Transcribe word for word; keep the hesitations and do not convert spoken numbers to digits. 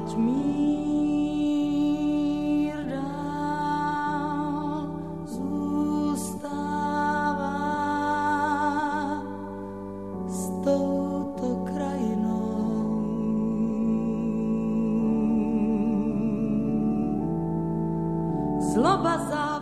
mír dál zůstává s touto krajinou. Zloba zá